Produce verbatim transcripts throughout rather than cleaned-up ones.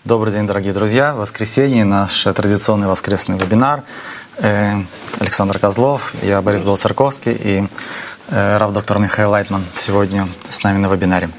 Добрый день, дорогие друзья. В воскресенье наш традиционный воскресный вебинар. Александр Козлов, я Борис Белоцерковский и рав доктор Михаил Лайтман сегодня с нами на вебинаре.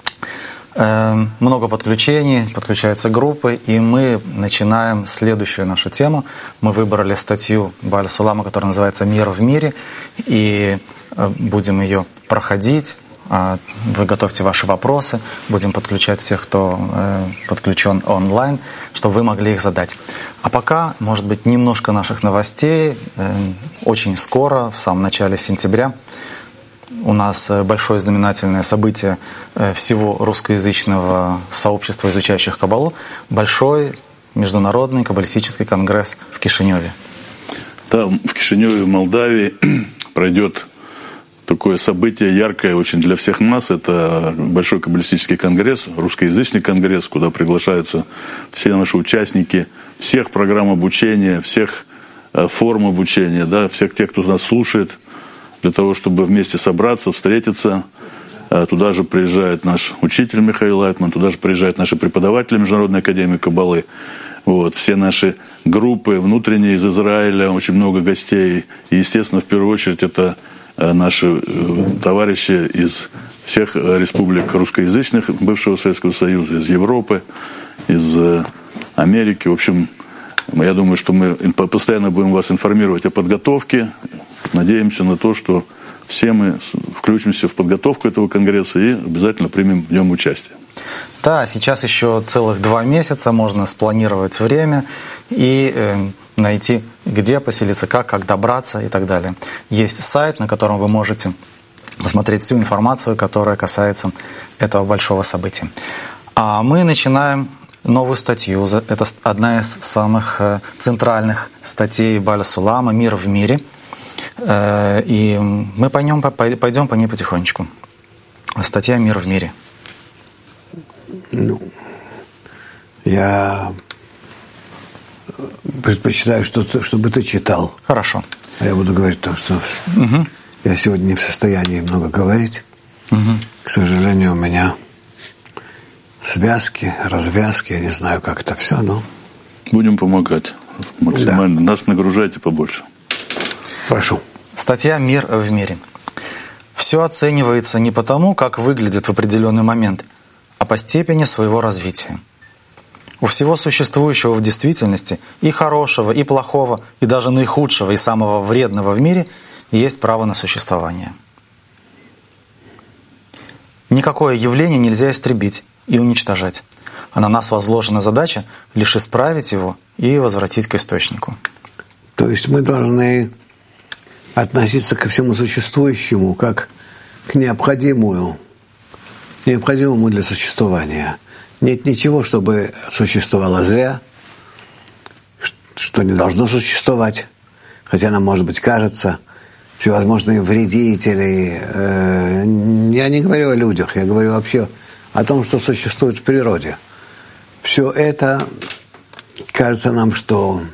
Много подключений, подключаются группы, и мы начинаем следующую нашу тему. Мы выбрали статью Бааль Сулама, которая называется «Мир в мире», и будем ее проходить. Вы готовьте ваши вопросы, будем подключать всех, кто подключен онлайн, чтобы вы могли их задать. А пока, может быть, немножко наших новостей. Очень скоро, в самом начале сентября, у нас большое знаменательное событие всего русскоязычного сообщества, изучающих Каббалу, большой международный каббалистический конгресс в Кишиневе. Там, в Кишиневе, в Молдавии, пройдет такое событие яркое очень для всех нас. Это большой каббалистический конгресс, русскоязычный конгресс, куда приглашаются все наши участники всех программ обучения, всех форм обучения, да, всех тех, кто нас слушает, для того, чтобы вместе собраться, встретиться. Туда же приезжает наш учитель Михаил Лайтман, туда же приезжают наши преподаватели Международной академии Каббалы. Вот, все наши группы внутренние из Израиля, очень много гостей. И, естественно, в первую очередь, это наши товарищи из всех республик русскоязычных бывшего Советского Союза, из Европы, из Америки. В общем, я думаю, что мы постоянно будем вас информировать о подготовке. Надеемся на то, что все мы включимся в подготовку этого конгресса и обязательно примем в нем участие. Да, сейчас еще целых два месяца, можно спланировать время и э, найти, где поселиться, как, как добраться и так далее. Есть сайт, на котором вы можете посмотреть всю информацию, которая касается этого большого события. А мы начинаем новую статью. Это одна из самых центральных статей Бааля Сулама «Мир в мире». И мы пойдем, пойдем по ней потихонечку. Статья «Мир в мире». Ну, я предпочитаю, что, чтобы ты читал. Хорошо. А я буду говорить то, что угу. Я сегодня не в состоянии много говорить. Угу. К сожалению, у меня связки, развязки, я не знаю, как это все, но... Будем помогать максимально. Да. Нас нагружайте побольше. Прошу. Статья «Мир в мире». Все оценивается не потому, как выглядит в определенный момент, а по степени своего развития. У всего существующего в действительности, и хорошего, и плохого, и даже наихудшего, и самого вредного в мире, есть право на существование. Никакое явление нельзя истребить и уничтожать, а на нас возложена задача лишь исправить его и возвратить к источнику. То есть мы должны относиться ко всему существующему как к необходимому, необходимому для существования. Нет ничего, чтобы существовало зря, что не должно существовать, хотя нам, может быть, кажется, всевозможные вредители. Я не говорю о людях, я говорю вообще о том, что существует в природе. Все это кажется нам, что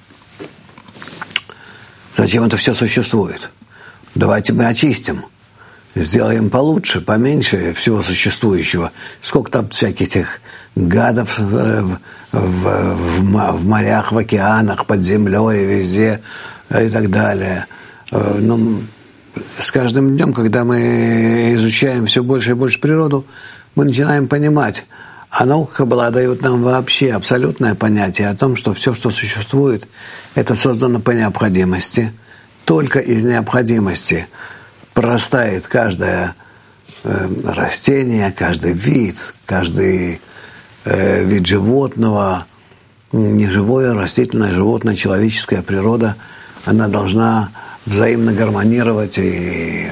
зачем это все существует? Давайте мы очистим, сделаем получше, поменьше всего существующего. Сколько там всяких этих гадов в, в, в, в морях, в океанах, под землей, везде и так далее. Но с каждым днем, когда мы изучаем все больше и больше природу, мы начинаем понимать, а наука Каббала дает нам вообще абсолютное понятие о том, что все, что существует, это создано по необходимости. Только из необходимости прорастает каждое э, растение, каждый вид, каждый э, вид животного, неживое, растительное, животное, человеческая природа, она должна взаимно гармонировать и,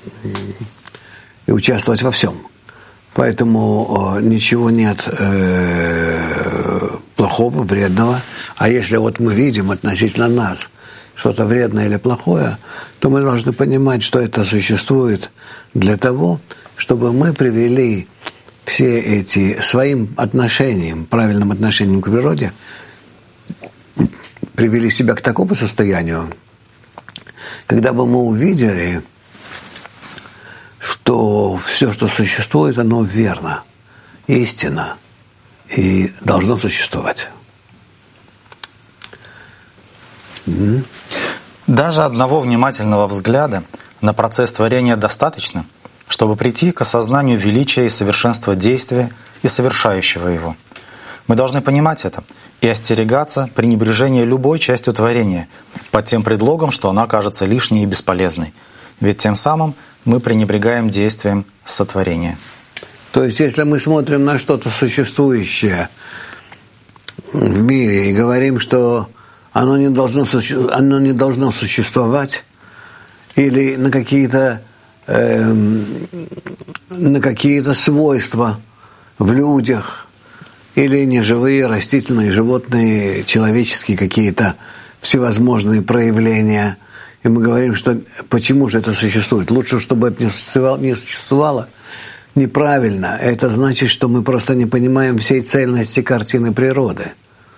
и участвовать во всем. Поэтому ничего нет э, плохого, вредного. А если вот мы видим относительно нас что-то вредное или плохое, то мы должны понимать, что это существует для того, чтобы мы привели все эти своим отношением, правильным отношением к природе, привели себя к такому состоянию, когда бы мы увидели, что все, что существует, оно верно, истинно. и должно существовать. Mm-hmm. Даже одного внимательного взгляда на процесс творения достаточно, чтобы прийти к осознанию величия и совершенства действия и совершающего его. Мы должны понимать это и остерегаться пренебрежения любой частью творения под тем предлогом, что она кажется лишней и бесполезной. Ведь тем самым мы пренебрегаем действием сотворения. То есть, если мы смотрим на что-то существующее в мире и говорим, что оно не должно, оно не должно существовать, или на какие-то, э, на какие-то свойства в людях, или неживые, растительные, животные, человеческие какие-то всевозможные проявления, и мы говорим, что почему же это существует? Лучше, чтобы это не существовало, не существовало. Неправильно. Это значит, что мы просто не понимаем всей цельности картины природы.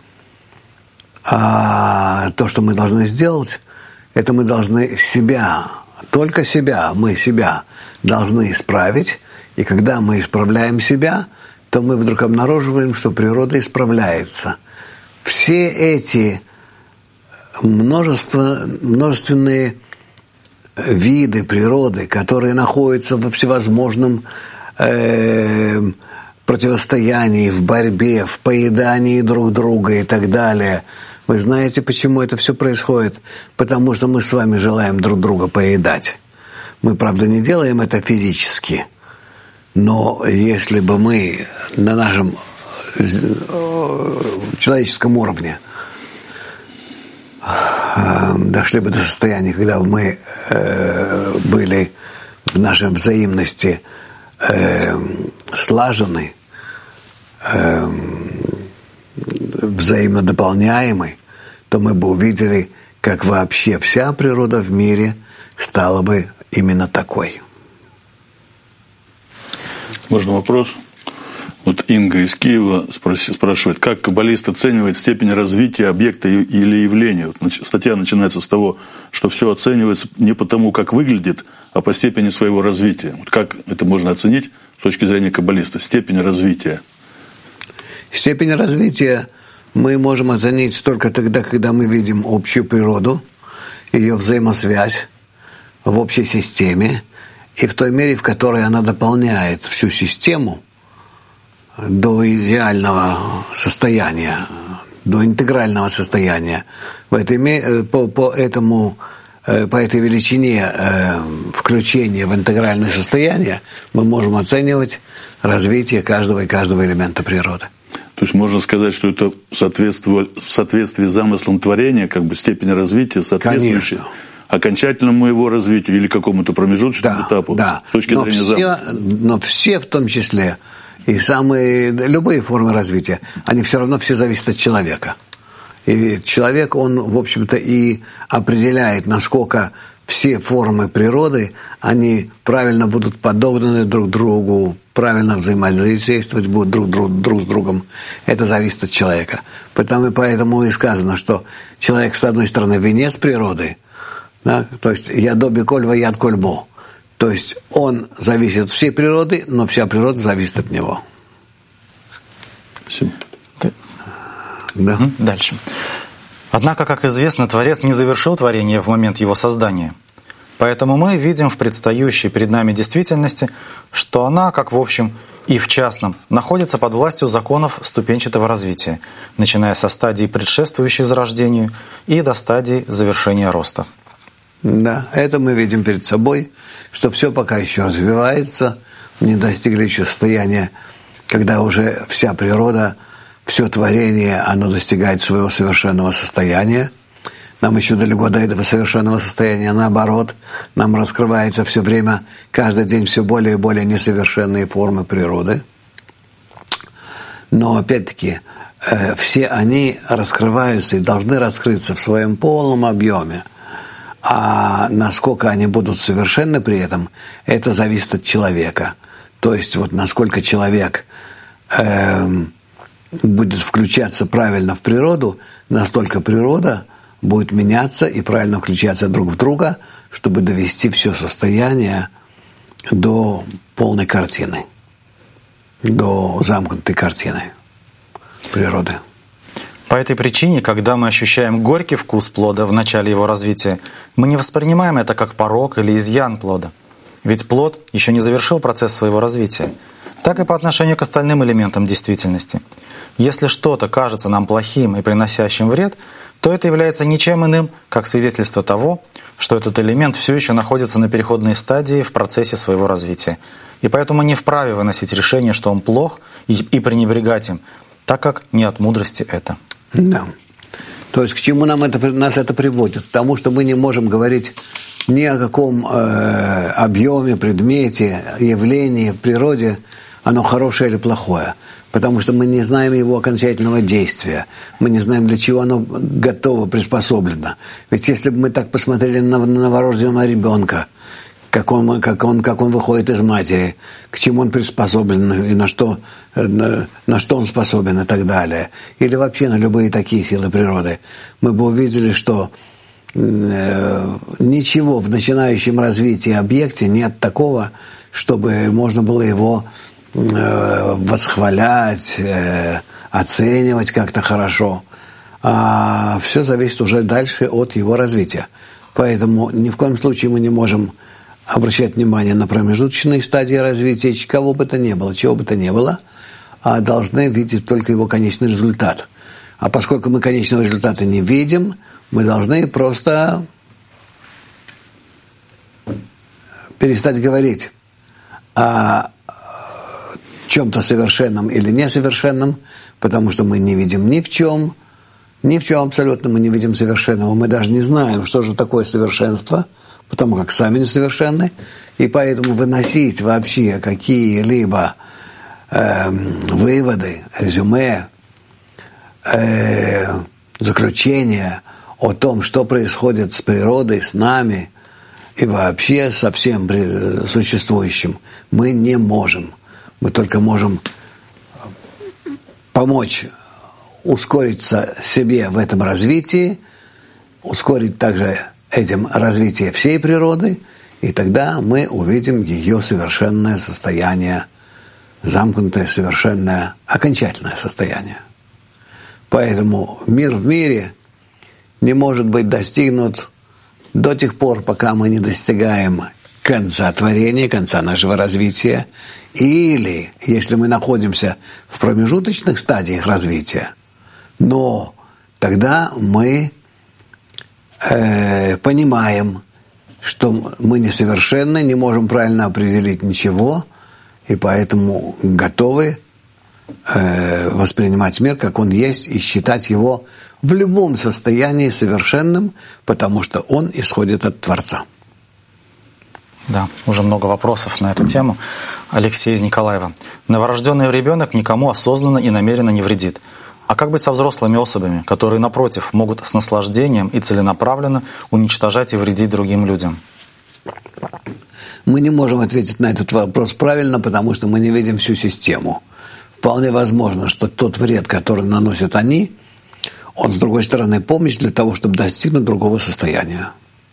А то, что мы должны сделать, это мы должны себя, только себя, мы себя должны исправить. И когда мы исправляем себя, то мы вдруг обнаруживаем, что природа исправляется. Все эти множество, множественные виды природы, которые находятся во всевозможном э, противостоянии, в борьбе, в поедании друг друга и так далее. Вы знаете, почему это все происходит? Потому что мы с вами желаем друг друга поедать. Мы, правда, не делаем это физически, но если бы мы на нашем человеческом уровне дошли бы до состояния, когда бы мы э, были в нашей взаимности э, слажены, э, взаимно дополняемы, то мы бы увидели, как вообще вся природа в мире стала бы именно такой. Можно вопрос? Вот Инга из Киева спрашивает, как каббалист оценивает степень развития объекта или явления? Вот статья начинается с того, что все оценивается не по тому, как выглядит, а по степени своего развития. Вот как это можно оценить с точки зрения каббалиста? Степень развития. Степень развития мы можем оценить только тогда, когда мы видим общую природу, ее взаимосвязь в общей системе и в той мере, в которой она дополняет всю систему до идеального состояния, до интегрального состояния. В этой, по, по, этому, по этой величине включения в интегральное состояние мы можем оценивать развитие каждого и каждого элемента природы. То есть можно сказать, что это в соответствии с замыслом творения, как бы степень развития, соответствующая окончательному его развитию или какому-то промежуточному да, этапу да. с точки но зрения все, замысла. Но все в том числе, и самые, любые формы развития, они все равно все зависят от человека. И человек, он, в общем-то, и определяет, насколько все формы природы, они правильно будут подогнаны друг другу, правильно взаимодействовать будут друг, друг, друг с другом. Это зависит от человека. Потому, поэтому и сказано, что человек, с одной стороны, венец природы, да, то есть «ядоби кольва яд кольбо». То есть он зависит от всей природы, но вся природа зависит от него. Спасибо. Да. Дальше. Однако, как известно, Творец не завершил творение в момент его создания. Поэтому мы видим в предстающей перед нами действительности, что она, как в общем и в частном, находится под властью законов ступенчатого развития, начиная со стадии, предшествующей зарождению, и до стадии завершения роста. Да, это мы видим перед собой, что все пока еще развивается, не достигли еще состояния, когда уже вся природа, все творение, оно достигает своего совершенного состояния. Нам еще далеко до этого совершенного состояния, наоборот, нам раскрывается все время, каждый день все более и более несовершенные формы природы. Но опять-таки, э, все они раскрываются и должны раскрыться в своем полном объеме. А насколько они будут совершенны при этом, это зависит от человека. То есть вот насколько человек э, будет включаться правильно в природу, настолько природа будет меняться и правильно включаться друг в друга, чтобы довести все состояние до полной картины, до замкнутой картины. природы. По этой причине, когда мы ощущаем горький вкус плода в начале его развития, мы не воспринимаем это как порок или изъян плода. Ведь плод еще не завершил процесс своего развития. Так и по отношению к остальным элементам действительности. Если что-то кажется нам плохим и приносящим вред, то это является ничем иным, как свидетельство того, что этот элемент все еще находится на переходной стадии в процессе своего развития. И поэтому не вправе выносить решение, что он плох, и, и пренебрегать им, так как не от мудрости это. Да. То есть к чему нам это, нас это приводит? К тому, что мы не можем говорить ни о каком э, объеме, предмете, явлении в природе, оно хорошее или плохое. Потому что мы не знаем его окончательного действия. Мы не знаем, для чего оно готово, приспособлено. Ведь если бы мы так посмотрели на новорожденного ребенка, как он, как он, как он выходит из матери, к чему он приспособлен и на что, на, на что он способен и так далее, или вообще на любые такие силы природы, мы бы увидели, что э, ничего в начинающем развитии объекте нет такого, чтобы можно было его э, восхвалять, э, оценивать как-то хорошо. А все зависит уже дальше от его развития. Поэтому ни в коем случае мы не можем обращать внимание на промежуточные стадии развития, кого бы то ни было, чего бы то ни было, а должны видеть только его конечный результат. А поскольку мы конечного результата не видим, мы должны просто перестать говорить о чем-то совершенном или несовершенном, потому что мы не видим ни в чем, ни в чем абсолютно мы не видим совершенного. Мы даже не знаем, что же такое совершенство, потому как сами несовершенны, и поэтому выносить вообще какие-либо э, выводы, резюме, э, заключения о том, что происходит с природой, с нами и вообще со всем существующим, мы не можем. Мы только можем помочь ускориться себе в этом развитии, ускорить также этим развитие всей природы, и тогда мы увидим ее совершенное состояние, замкнутое, совершенное, окончательное состояние. Поэтому мир в мире не может быть достигнут до тех пор, пока мы не достигаем конца творения, конца нашего развития, или если мы находимся в промежуточных стадиях развития, но тогда мы понимаем, что мы несовершенны, не можем правильно определить ничего, и поэтому готовы э, воспринимать мир, как он есть, и считать его в любом состоянии совершенным, потому что он исходит от Творца. Да, уже много вопросов на эту тему. Алексей из Николаева. Новорожденный ребенок никому осознанно и намеренно не вредит. А как быть со взрослыми особями, которые, напротив, могут с наслаждением и целенаправленно уничтожать и вредить другим людям? Мы не можем ответить на этот вопрос правильно, потому что мы не видим всю систему. Вполне возможно, что тот вред, который наносят они, он, с другой стороны, помощь для того, чтобы достигнуть другого состояния.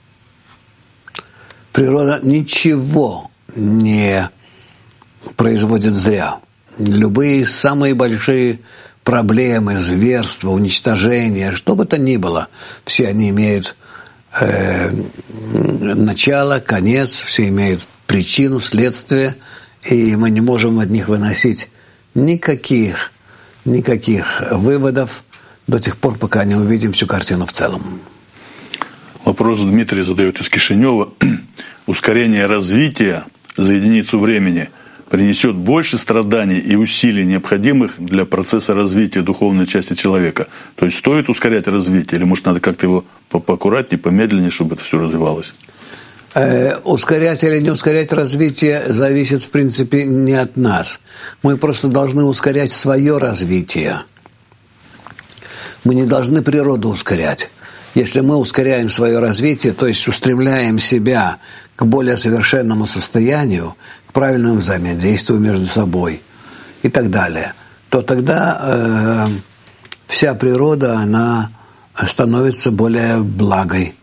Природа ничего не производит зря. Любые самые большие проблемы, зверства, уничтожения, что бы то ни было, все они имеют э, начало, конец, все имеют причину, следствие, и мы не можем от них выносить никаких, никаких выводов до тех пор, пока не увидим всю картину в целом. Вопрос Дмитрий задает из Кишинева. Ускорение развития за единицу времени принесет больше страданий и усилий, необходимых для процесса развития духовной части человека. То есть стоит ускорять развитие, или может надо как-то его поаккуратнее, помедленнее, чтобы это все развивалось? Э, ускорять или не ускорять развитие зависит, в принципе, не от нас. Мы просто должны ускорять свое развитие. Мы не должны природу ускорять. Если мы ускоряем свое развитие, то есть устремляем себя к более совершенному состоянию, к правильному взаимодействию между собой и так далее, то тогда э, вся природа, она становится более благой.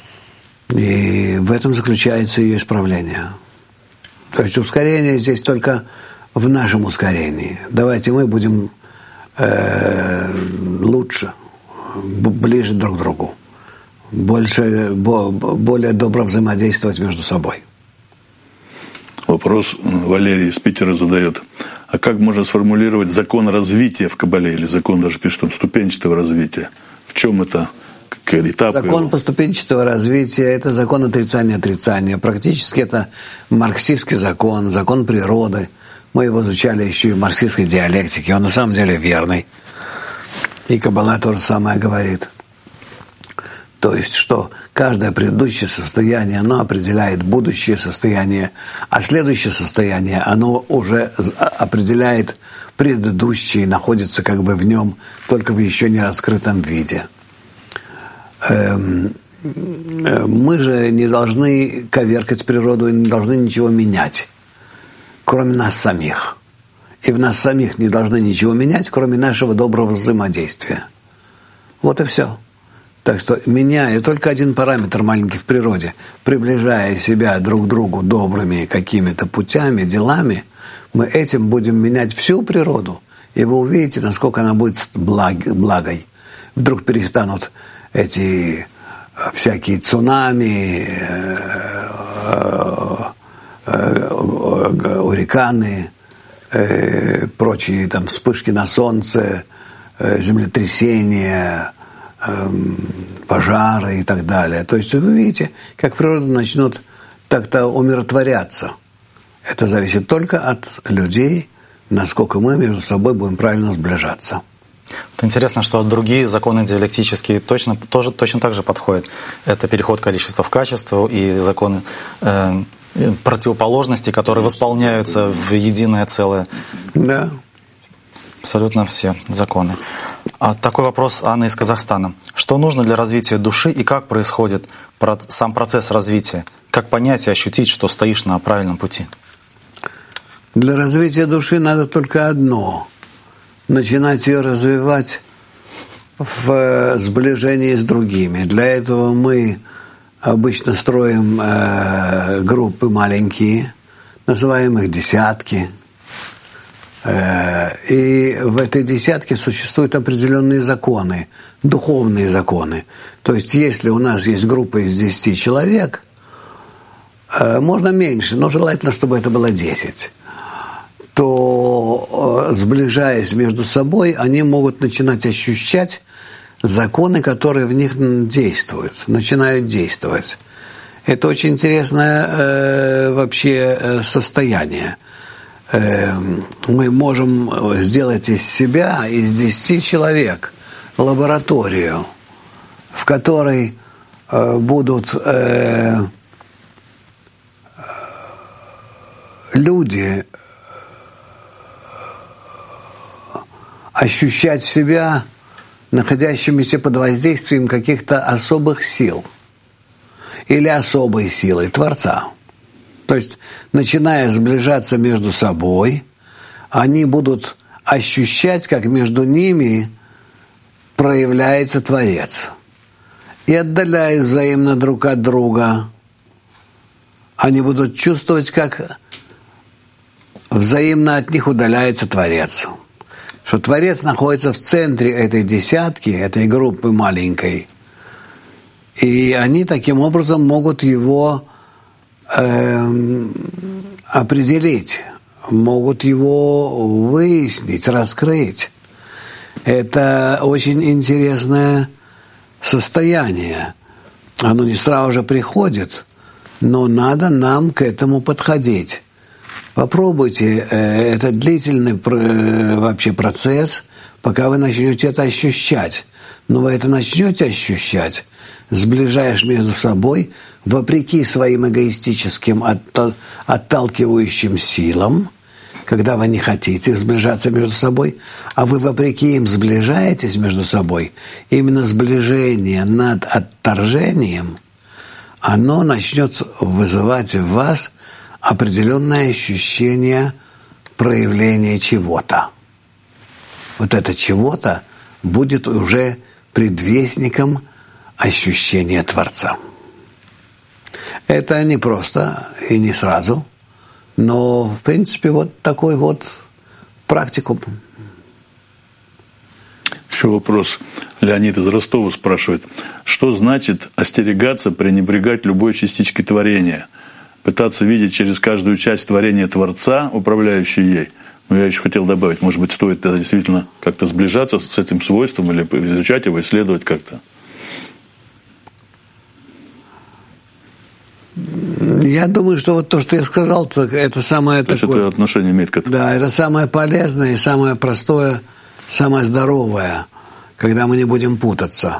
И в этом заключается ее исправление. То есть ускорение здесь только в нашем ускорении. Давайте мы будем э, лучше, ближе друг к другу, больше, бо, более добро взаимодействовать между собой. Вопрос Валерий из Питера задает. А как можно сформулировать закон развития в Кабале, или закон даже пишет, он ступенчатого развития? В чем это? Какие этапы? Закон его? поступенчатого развития – это закон отрицания-отрицания. Практически это марксистский закон, закон природы. Мы его изучали еще и в марксистской диалектике. Он на самом деле верный. И Каббала то же самое говорит. То есть, что каждое предыдущее состояние, оно определяет будущее состояние, а следующее состояние, оно уже определяет предыдущее, находится как бы в нем, только в еще не раскрытом виде. Мы же не должны коверкать природу и не должны ничего менять, кроме нас самих. И в нас самих не должны ничего менять, кроме нашего доброго взаимодействия. Вот и все. Так что, меняя только один параметр маленький в природе, приближая себя друг к другу добрыми какими-то путями, делами, мы этим будем менять всю природу. И вы увидите, насколько она будет благ, благой. Вдруг перестанут эти всякие цунами, ураганы, прочие там вспышки на солнце, землетрясения, пожары и так далее. То есть вы видите, как природа начнет так-то умиротворяться. Это зависит только от людей, насколько мы между собой будем правильно сближаться. Интересно, что другие законы диалектические точно, тоже, точно так же подходят. Это переход количества в качество и законы э, противоположностей, которые восполняются в единое целое. Да. Абсолютно все законы. А такой вопрос Анны из Казахстана. Что нужно для развития души и как происходит сам процесс развития? Как понять и ощутить, что стоишь на правильном пути? Для развития души надо только одно – начинать ее развивать в сближении с другими. Для этого мы обычно строим э, группы маленькие, называем их десятки. Э, и в этой десятке существуют определенные законы, духовные законы. То есть, если у нас есть группа из десяти человек, э, можно меньше, но желательно, чтобы это было десять. То, сближаясь между собой, они могут начинать ощущать законы, которые в них действуют, начинают действовать. Это очень интересное э, вообще состояние. Э, мы можем сделать из себя, из десяти человек, лабораторию, в которой э, будут э, люди ощущать себя находящимися под воздействием каких-то особых сил или особой силы Творца. То есть, начиная сближаться между собой, они будут ощущать, как между ними проявляется Творец. И отдаляясь взаимно друг от друга, они будут чувствовать, как взаимно от них удаляется Творец. Что Творец находится в центре этой десятки, этой группы маленькой, и они таким образом могут его э, определить, могут его выяснить, раскрыть. Это очень интересное состояние. Оно не сразу же приходит, но надо нам к этому подходить. Попробуйте, это длительный вообще процесс, пока вы начнете это ощущать. Но вы это начнете ощущать, сближаешь между собой, вопреки своим эгоистическим отталкивающим силам, когда вы не хотите сближаться между собой, а вы вопреки им сближаетесь между собой. Именно сближение над отторжением, оно начнет вызывать в вас определенное ощущение проявления чего-то. Вот это чего-то будет уже предвестником ощущения Творца. Это не просто и не сразу, но, в принципе, вот такой вот практикум. Еще вопрос. Леонид из Ростова спрашивает. Что значит остерегаться, пренебрегать любой частичкой творения? Пытаться видеть через каждую часть творения Творца, управляющей ей? Но я еще хотел добавить, может быть, стоит действительно как-то сближаться с этим свойством или изучать его, исследовать как-то? Я думаю, что вот то, что я сказал, это самое то такое... есть это отношение имеет к этому? Да, это самое полезное и самое простое, самое здоровое, когда мы не будем путаться.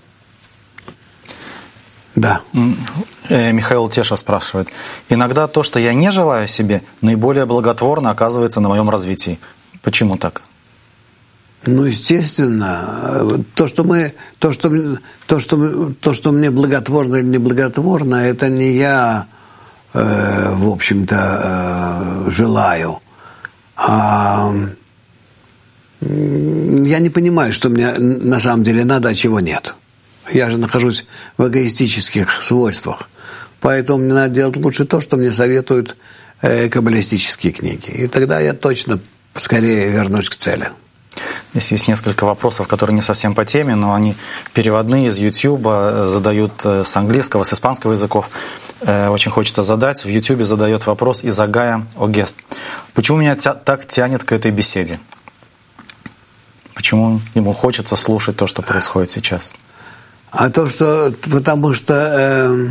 Да. Михаил Теша спрашивает. Иногда то, что я не желаю себе, наиболее благотворно оказывается на моем развитии. Почему так? Ну, естественно, то, что мы, то, что, то, что, то, что мне благотворно или неблаготворно, это не я, э, в общем-то, э, желаю. А я не понимаю, что мне на самом деле надо, а чего нет. Я же нахожусь в эгоистических свойствах. Поэтому мне надо делать лучше то, что мне советуют э, каббалистические книги. И тогда я точно скорее вернусь к цели. Здесь есть несколько вопросов, которые не совсем по теме, но они переводные из YouTube, задают с английского, с испанского языков. Очень хочется задать. В YouTube задает вопрос Изагая Огест. Почему меня тя- так тянет к этой беседе? Почему ему хочется слушать то, что происходит сейчас? А то, что... Потому что... Э,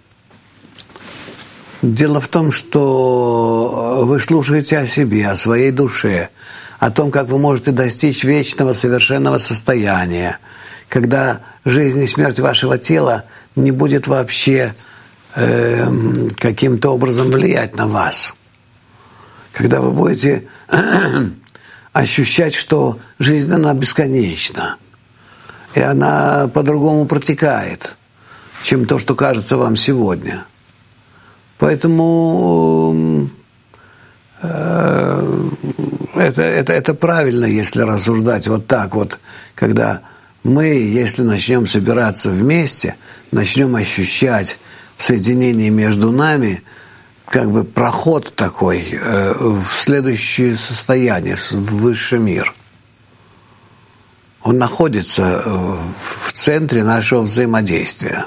дело в том, что вы слушаете о себе, о своей душе, о том, как вы можете достичь вечного, совершенного состояния, когда жизнь и смерть вашего тела не будет вообще э, каким-то образом влиять на вас. Когда вы будете ощущать, что жизнь, она бесконечна, и она по-другому протекает, чем то, что кажется вам сегодня. Поэтому... Это, это, это правильно, если рассуждать вот так вот, когда мы, если начнем собираться вместе, начнем ощущать в соединении между нами как бы проход такой э, в следующее состояние, в высший мир. Он находится в центре нашего взаимодействия.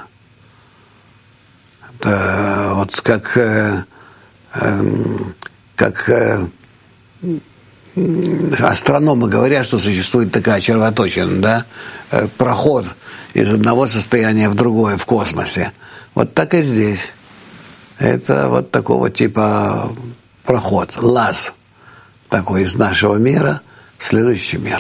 Это вот как... Э, э, как э, астрономы говорят, что существует такая червоточина, да, э, проход из одного состояния в другое в космосе. Вот так и здесь. Это вот такого типа проход, лаз такой из нашего мира в следующий мир.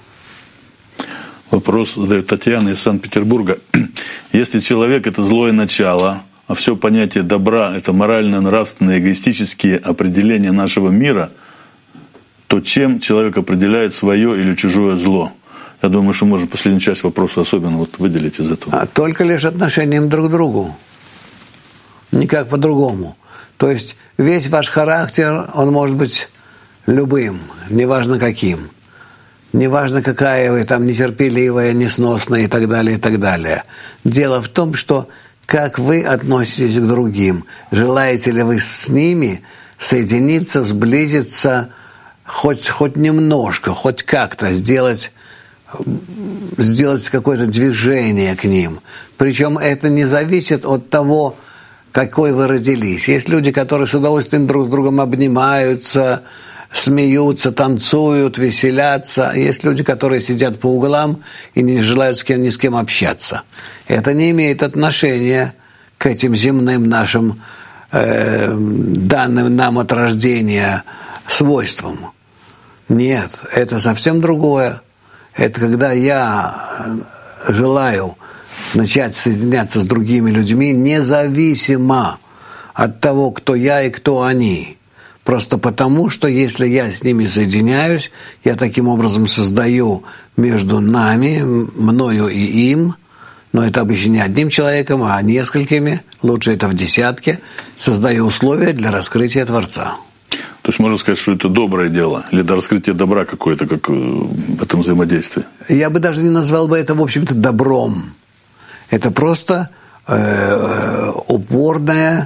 Вопрос задает Татьяна из Санкт-Петербурга. Если человек – это злое начало, а все понятие добра – это морально-нравственные эгоистические определения нашего мира, то чем человек определяет свое или чужое зло? Я думаю, что можно последнюю часть вопроса особенно вот выделить из этого. А только лишь отношением друг к другу. Никак по-другому. То есть весь ваш характер, он может быть любым, неважно каким. Неважно, какая вы там нетерпеливая, несносная и так далее, и так далее. Дело в том, что как вы относитесь к другим. Желаете ли вы с ними соединиться, сблизиться, хоть, хоть немножко, хоть как-то сделать, сделать какое-то движение к ним. Причем это не зависит от того, какой вы родились. Есть люди, которые с удовольствием друг с другом обнимаются, смеются, танцуют, веселятся. Есть люди, которые сидят по углам и не желают с кем, ни с кем общаться. Это не имеет отношения к этим земным нашим э, данным нам от рождения свойствам. Нет, это совсем другое. Это когда я желаю начать соединяться с другими людьми независимо от того, кто я и кто они. Просто потому, что если я с ними соединяюсь, я таким образом создаю между нами, мною и им, но это обычно не одним человеком, а несколькими, лучше это в десятке, создаю условия для раскрытия Творца. То есть можно сказать, что это доброе дело, или до раскрытия добра какое-то, как в этом взаимодействии? Я бы даже не назвал бы это, в общем-то, добром. Это просто э, упорное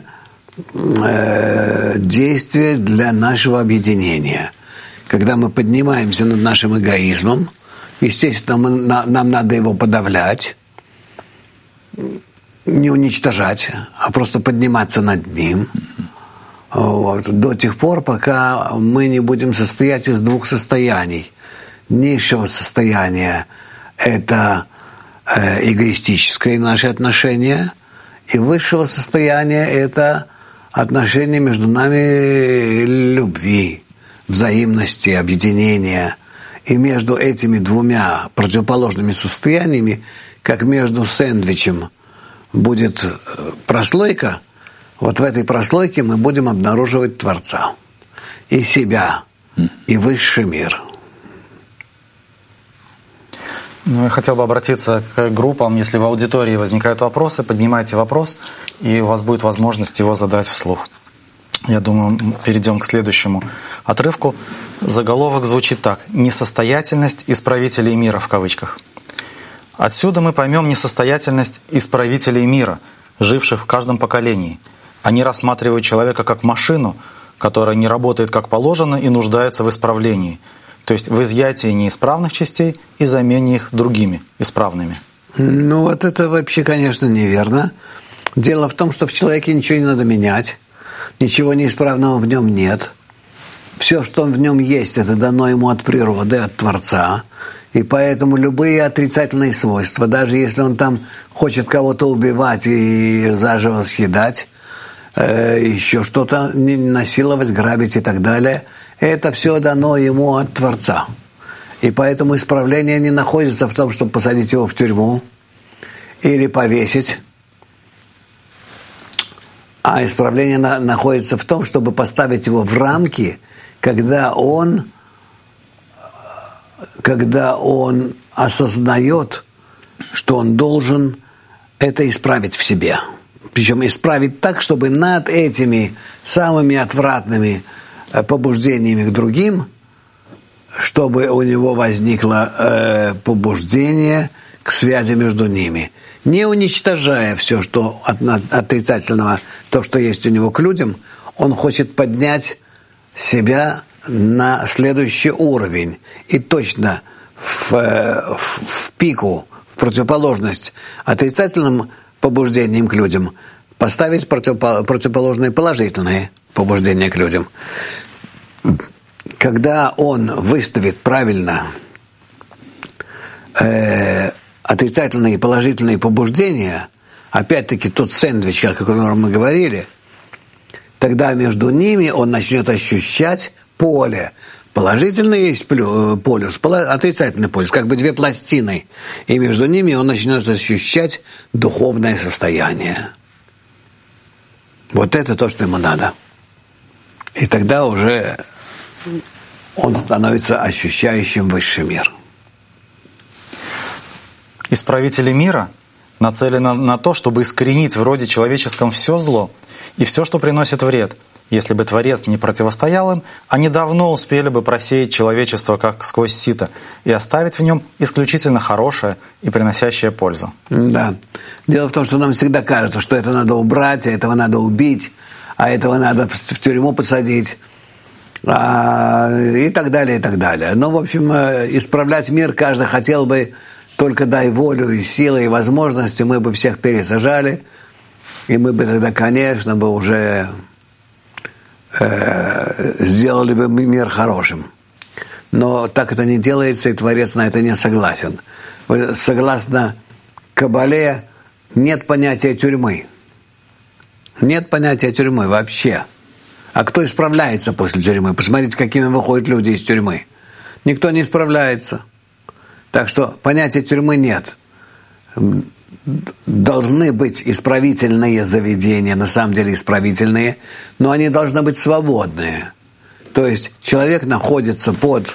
действие для нашего объединения. Когда мы поднимаемся над нашим эгоизмом Естественно, мы, на, нам надо его подавлять, не уничтожать, а просто подниматься над ним. Вот, до тех пор, пока мы не будем состоять из двух состояний. Низшего состояния – это э, эгоистическое наши отношения, и высшего состояния – это отношения между нами любви, взаимности, объединения. И между этими двумя противоположными состояниями, как между сэндвичем, будет прослойка, вот в этой прослойке мы будем обнаруживать Творца, и себя, и высший мир. Ну, я хотел бы обратиться к группам. Если в аудитории возникают вопросы, поднимайте вопрос, и у вас будет возможность его задать вслух. Я думаю, перейдем к следующему отрывку. Заголовок звучит так: «Несостоятельность исправителей мира» в кавычках. Отсюда мы поймем несостоятельность исправителей мира, живших в каждом поколении. Они рассматривают человека как машину, которая не работает как положено и нуждается в исправлении, то есть в изъятии неисправных частей и замене их другими исправными. Ну вот это вообще, конечно, неверно. Дело в том, что в человеке ничего не надо менять, ничего неисправного в нем нет. Все, что в нем есть, это дано ему от природы, от Творца. И поэтому любые отрицательные свойства, даже если он там хочет кого-то убивать и заживо съедать, э, еще что-то насиловать, грабить и так далее, это все дано ему от Творца. И поэтому исправление не находится в том, чтобы посадить его в тюрьму или повесить, а исправление на, находится в том, чтобы поставить его в рамки, когда он, когда он осознает, что он должен это исправить в себе. Причем исправить так, чтобы над этими самыми отвратными побуждениями к другим, чтобы у него возникло э, побуждение к связи между ними. Не уничтожая все, что от, от отрицательного, то, что есть у него к людям, он хочет поднять себя на следующий уровень. И точно в, в, в пику, в противоположность отрицательным побуждениям к людям поставить противоположные положительные побуждения к людям. Когда он выставит правильно э, отрицательные и положительные побуждения, опять-таки тот сэндвич, о котором мы говорили, тогда между ними он начнет ощущать поле. Положительный есть полюс, отрицательный полюс, как бы две пластины. И между ними он начнет ощущать духовное состояние. Вот это то, что ему надо. И тогда уже он становится ощущающим высший мир. Исправители мира нацелены на то, чтобы искоренить в роде человеческом все зло и все, что приносит вред. Если бы Творец не противостоял им, они давно успели бы просеять человечество как сквозь сито и оставить в нем исключительно хорошее и приносящее пользу. Да. Дело в том, что нам всегда кажется, что это надо убрать, а этого надо убить, а этого надо в тюрьму посадить, а, и так далее, и так далее. Но, в общем, исправлять мир каждый хотел бы, только дай волю и силы, и возможности, мы бы всех пересажали, и мы бы тогда, конечно, бы уже э, сделали бы мир хорошим. Но так это не делается, и Творец на это не согласен. Согласно Кабале, нет понятия тюрьмы. Нет понятия тюрьмы вообще. А кто исправляется после тюрьмы? Посмотрите, какими выходят люди из тюрьмы. Никто не исправляется. Так что понятия тюрьмы нет. Должны быть исправительные заведения, на самом деле исправительные, но они должны быть свободные. То есть человек находится под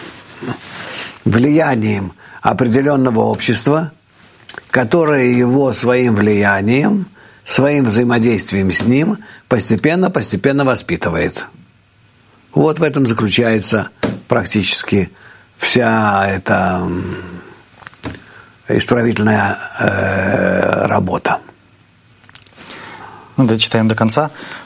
влиянием определенного общества, которое его своим влиянием, своим взаимодействием с ним постепенно-постепенно воспитывает. Вот в этом заключается практически вся эта исправительная э, работа. Ну, дочитаем до конца.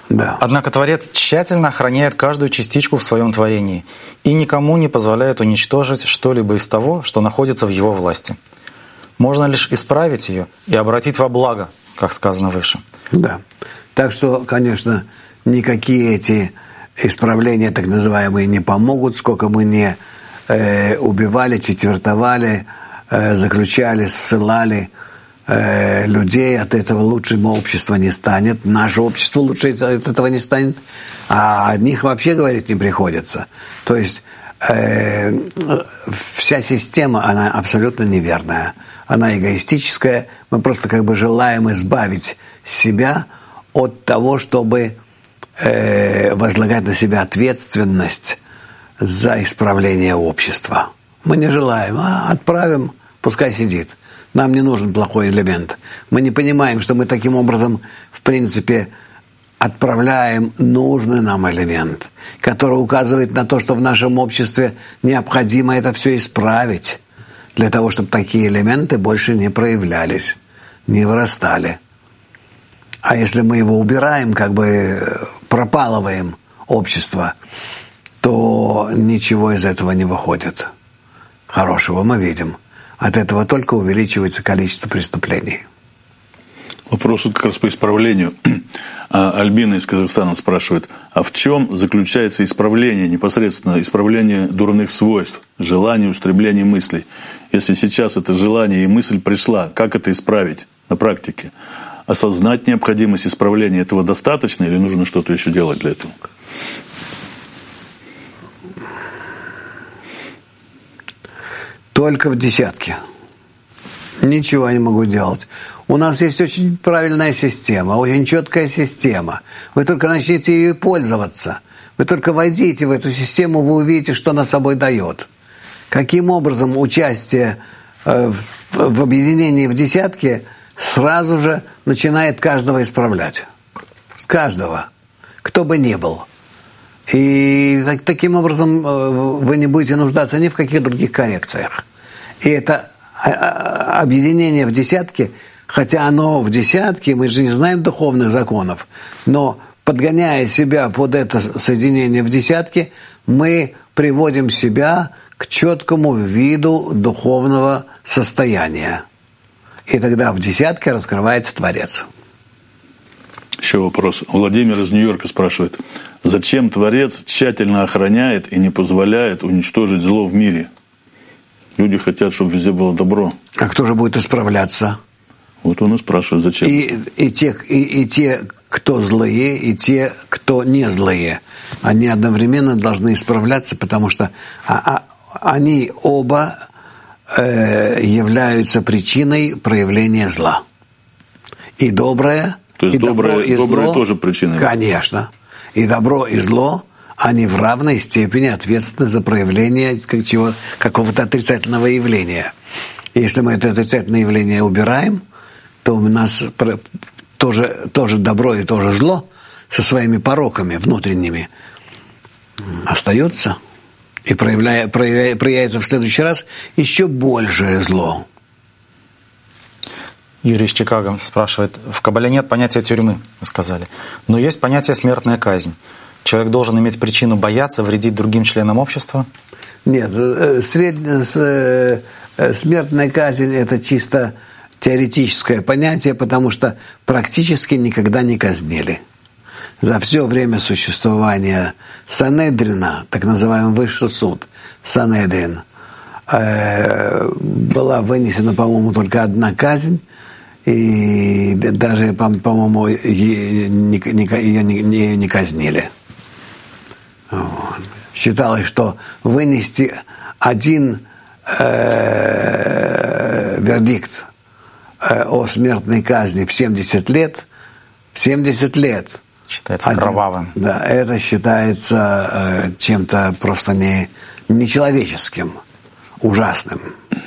Да. Однако Творец тщательно охраняет каждую частичку в своем творении и никому не позволяет уничтожить что-либо из того, что находится в его власти. Можно лишь исправить ее и обратить во благо, как сказано выше. Да. Так что, конечно, никакие эти исправления, так называемые, не помогут, сколько мы не э, убивали, четвертовали, э, заключали, ссылали э, людей, от этого лучшего общества не станет, наше общество лучше от этого не станет, а о них вообще говорить не приходится. То есть э, вся система, она абсолютно неверная, она эгоистическая, мы просто как бы желаем избавить себя от того, чтобы э, возлагать на себя ответственность за исправление общества. Мы не желаем, а отправим, пускай сидит. Нам не нужен плохой элемент. Мы не понимаем, что мы таким образом, в принципе, отправляем нужный нам элемент, который указывает на то, что в нашем обществе необходимо это все исправить, для того, чтобы такие элементы больше не проявлялись, не вырастали. А если мы его убираем, как бы пропалываем общество, то ничего из этого не выходит. Хорошего мы видим. От этого только увеличивается количество преступлений. Вопрос вот как раз по исправлению. Альбина из Казахстана спрашивает, а в чем заключается исправление, непосредственно исправление дурных свойств, желаний, устремлений мыслей? Если сейчас это желание и мысль пришла, как это исправить на практике? Осознать необходимость исправления этого достаточно или нужно что-то еще делать для этого? Только в десятке. Ничего не могу делать. У нас есть очень правильная система, очень четкая система. Вы только начните ею пользоваться. Вы только войдите в эту систему, вы увидите, что она собой дает. Каким образом участие в, в объединении в десятке сразу же начинает каждого исправлять. Каждого. Кто бы ни был. И так, таким образом вы не будете нуждаться ни в каких других коррекциях. И это объединение в десятке, хотя оно в десятке, мы же не знаем духовных законов, но подгоняя себя под это соединение в десятке, мы приводим себя к четкому виду духовного состояния. И тогда в десятке раскрывается Творец. Еще вопрос. Владимир из Нью-Йорка спрашивает, зачем Творец тщательно охраняет и не позволяет уничтожить зло в мире? Люди хотят, чтобы везде было добро. А кто же будет исправляться? Вот он и спрашивает, зачем. И, и, те, и, и те, кто злые, и те, кто не злые, они одновременно должны исправляться, потому что а, а, они оба э, являются причиной проявления зла. И доброе, То есть и доброе, добро, и доброе зло, тоже причина. Конечно. И добро, и зло, они в равной степени ответственны за проявление чего, какого-то отрицательного явления. Если мы это отрицательное явление убираем, то у нас тоже, тоже добро и тоже зло со своими пороками внутренними остаются. И проявляя, проявляя, проявляется в следующий раз еще большее зло. Юрий из Чикаго спрашивает, в Кабале нет понятия тюрьмы, вы сказали, но есть понятие смертная казнь. Человек должен иметь причину бояться вредить другим членам общества? Нет, средняя, смертная казнь – это чисто теоретическое понятие, потому что практически никогда не казнили. За все время существования Санедрина, так называемый высший суд, Санедрин, была вынесена, по-моему, только одна казнь, и даже, по-моему, ее не, не казнили. Вот. Считалось, что вынести один э, вердикт э, о смертной казни в семьдесят лет, в семьдесят лет считается один, кровавым. Да, это считается э, чем-то просто не, нечеловеческим, ужасным.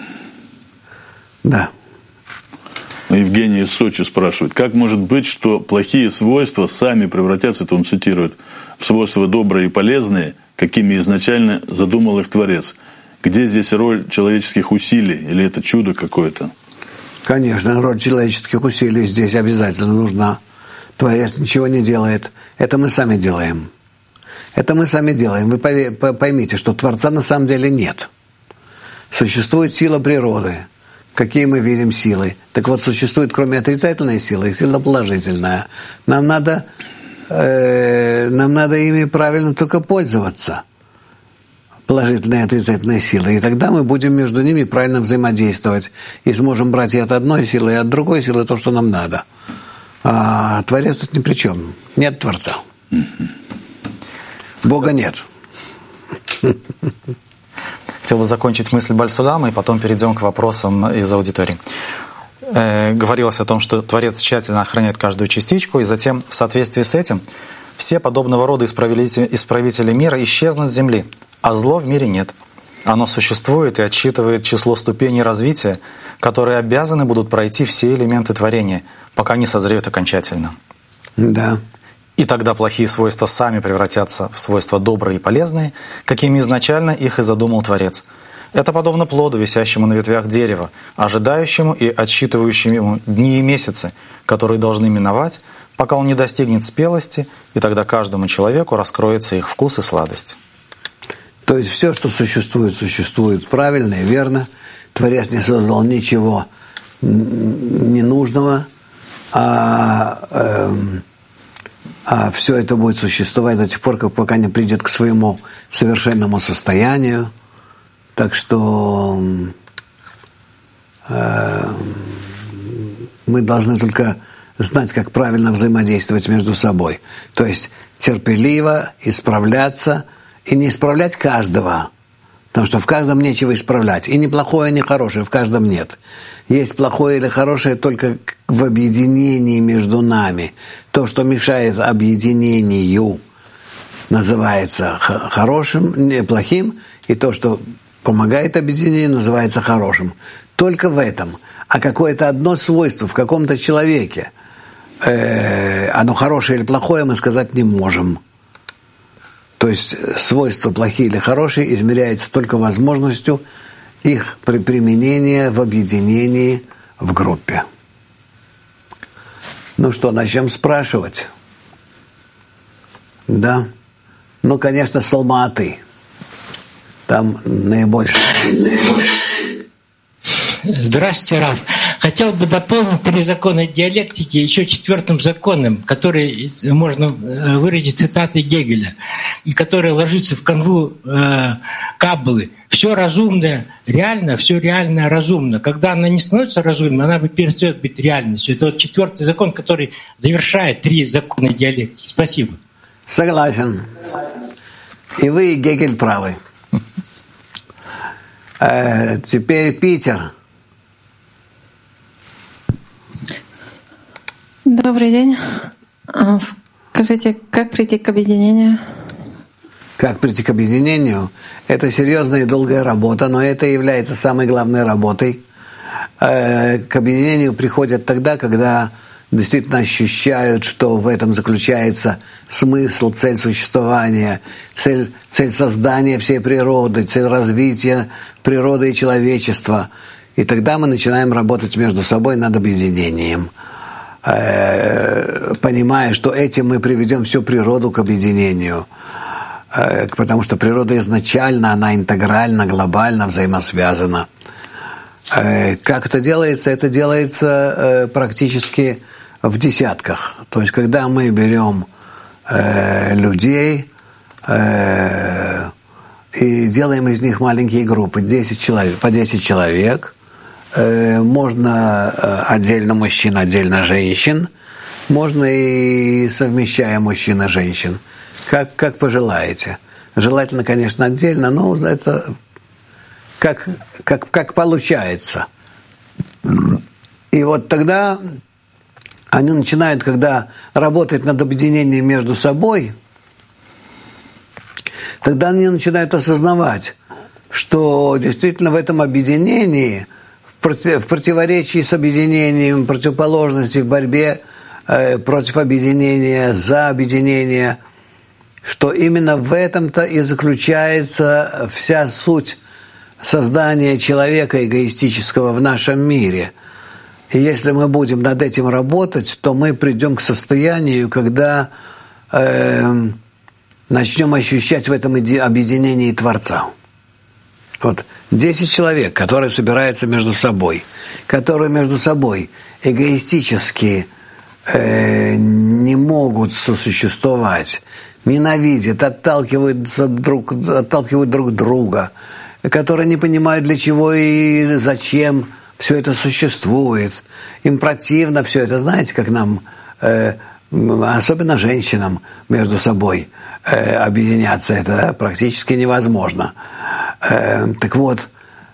Да. Евгений из Сочи спрашивает, как может быть, что плохие свойства сами превратятся, это он цитирует, в свойства добрые и полезные, какими изначально задумал их Творец? Где здесь роль человеческих усилий, или это чудо какое-то? Конечно, роль человеческих усилий здесь обязательно нужна. Творец ничего не делает. Это мы сами делаем. Это мы сами делаем. Вы поймите, что Творца на самом деле нет. Существует сила природы. Какие мы видим силы? Так вот, существует кроме отрицательной силы, сила положительная. Нам надо, э, нам надо ими правильно только пользоваться. Положительные и отрицательные силы. И тогда мы будем между ними правильно взаимодействовать. И сможем брать и от одной силы, и от другой силы то, что нам надо. А Творец тут ни при чем. Нет Творца. Бога нет. Хотел бы закончить мысль Бальсулама, и потом перейдем к вопросам из аудитории. Э, говорилось о том, что Творец тщательно охраняет каждую частичку, и затем, в соответствии с этим, все подобного рода исправители, исправители мира исчезнут с земли, а зло в мире нет. Оно существует и отсчитывает число ступеней развития, которые обязаны будут пройти все элементы творения, пока не созреют окончательно. Да. И тогда плохие свойства сами превратятся в свойства добрые и полезные, какими изначально их и задумал Творец. Это подобно плоду, висящему на ветвях дерева, ожидающему и отсчитывающему дни и месяцы, которые должны миновать, пока он не достигнет спелости, и тогда каждому человеку раскроется их вкус и сладость. То есть все, что существует, существует правильно и верно. Творец не создал ничего ненужного, а... Э, А все это будет существовать до тех пор, пока не придет к своему совершенному состоянию. Так что э, мы должны только знать, как правильно взаимодействовать между собой. То есть терпеливо исправляться и не исправлять каждого. Потому что в каждом нечего исправлять. И ни плохое, ни хорошее, в каждом нет. Есть плохое или хорошее только в объединении между нами. То, что мешает объединению, называется хорошим, не плохим, и то, что помогает объединению, называется хорошим. Только в этом. А какое-то одно свойство в каком-то человеке, э, оно хорошее или плохое, мы сказать не можем. То есть свойства плохие или хорошие измеряются только возможностью их применения в объединении в группе. Ну что, начнем спрашивать? Да? Ну, конечно, с Алма-Аты. Там наибольшее. Здравствуйте, Рав. Хотел бы дополнить три закона диалектики еще четвертым законом, который можно выразить цитатой Гегеля, и который ложится в канву э, Каббалы. Все разумное реально, все реальное разумно. Когда она не становится разумной, она перестает быть реальностью. Это вот четвертый закон, который завершает три закона диалектики. Спасибо. Согласен. И вы, и Гегель, правы. Э, теперь Питер. Добрый день. Скажите, как прийти к объединению? Как прийти к объединению? Это серьезная и долгая работа, но это является самой главной работой. К объединению приходят тогда, когда действительно ощущают, что в этом заключается смысл, цель существования, цель, цель создания всей природы, цель развития природы и человечества. И тогда мы начинаем работать между собой над объединением, понимая, что этим мы приведем всю природу к объединению. Потому что природа изначально, она интегрально, глобально взаимосвязана. Как это делается? Это делается практически в десятках. То есть, когда мы берем людей и делаем из них маленькие группы, десять человек, по десять человек, можно отдельно мужчин, отдельно женщин, можно и совмещая мужчин и женщин. Как, как пожелаете. Желательно, конечно, отдельно, но это как, как, как получается. И вот тогда они начинают, когда работать над объединением между собой, тогда они начинают осознавать, что действительно в этом объединении, в, против, в противоречии с объединением, противоположности, в борьбе э, против объединения, за объединение, что именно в этом-то и заключается вся суть создания человека эгоистического в нашем мире. И если мы будем над этим работать, то мы придем к состоянию, когда э, начнем ощущать в этом объединении Творца. Вот десять человек, которые собираются между собой, которые между собой эгоистически э, не могут сосуществовать, ненавидят, отталкивают друг, отталкивают друг друга, которые не понимают, для чего и зачем все это существует. Им противно все это. Знаете, как нам, э, особенно женщинам, между собой э, объединяться, это практически невозможно. Э, так вот,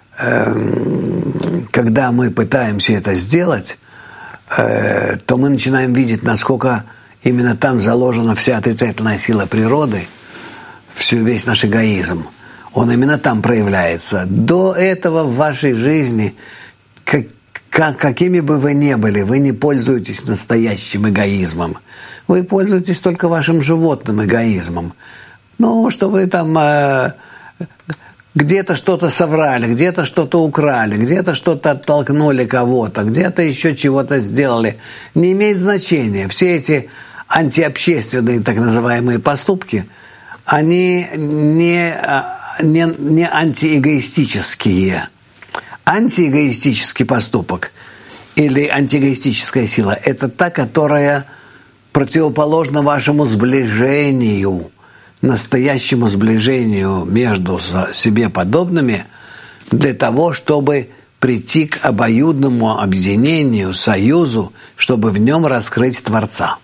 э, когда мы пытаемся это сделать, э, то мы начинаем видеть, насколько именно там заложена вся отрицательная сила природы, все, весь наш эгоизм. Он именно там проявляется. До этого в вашей жизни, как, как, какими бы вы ни были, вы не пользуетесь настоящим эгоизмом. Вы пользуетесь только вашим животным эгоизмом. Ну, что вы там э, где-то что-то соврали, где-то что-то украли, где-то что-то оттолкнули кого-то, где-то еще чего-то сделали. Не имеет значения. Все эти антиобщественные так называемые поступки, они не... Не, не антиэгоистические. Антиэгоистический поступок или антиэгоистическая сила – это та, которая противоположна вашему сближению, настоящему сближению между себе подобными, для того, чтобы прийти к обоюдному объединению, союзу, чтобы в нем раскрыть Творца.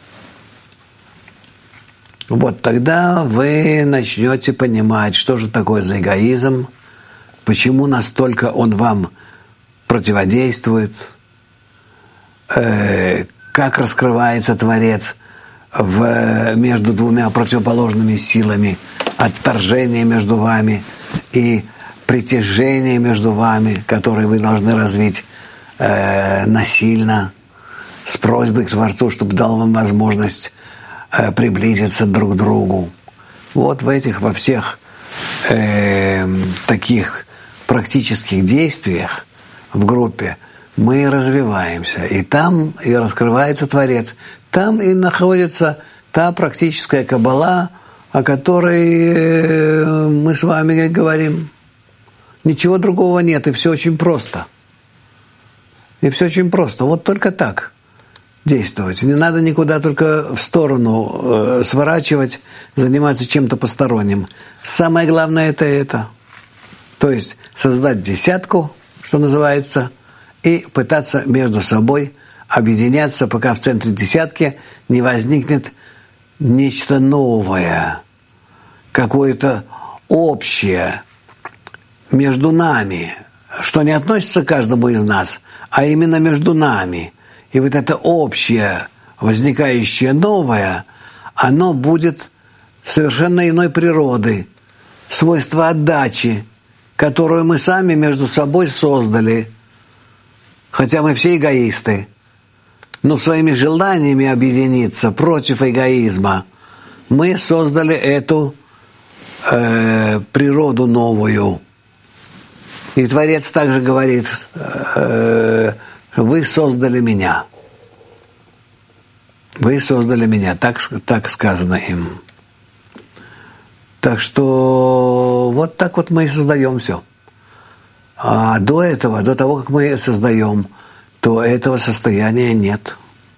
Вот тогда вы начнете понимать, что же такое за эгоизм, почему настолько он вам противодействует, э, как раскрывается Творец в, между двумя противоположными силами, отторжение между вами и притяжение между вами, которое вы должны развить э, насильно, с просьбой к Творцу, чтобы дал вам возможность приблизиться друг к другу. Вот в этих, во всех э, таких практических действиях в группе мы развиваемся. И там и раскрывается Творец. Там и находится та практическая каббала, о которой э, мы с вами говорим. Ничего другого нет, и все очень просто. И все очень просто. Вот только так действовать. Не надо никуда только в сторону э, сворачивать, заниматься чем-то посторонним. Самое главное – это это. То есть создать десятку, что называется, и пытаться между собой объединяться, пока в центре десятки не возникнет нечто новое, какое-то общее между нами, что не относится к каждому из нас, а именно между нами. И вот это общее, возникающее новое, оно будет совершенно иной природы, свойства отдачи, которую мы сами между собой создали, хотя мы все эгоисты, но своими желаниями объединиться против эгоизма мы создали эту э, природу новую. И Творец также говорит, э, вы создали меня. Вы создали меня. Так, так сказано им. Так что вот так вот мы и создаем все. А до этого, до того, как мы создаем, то этого состояния нет.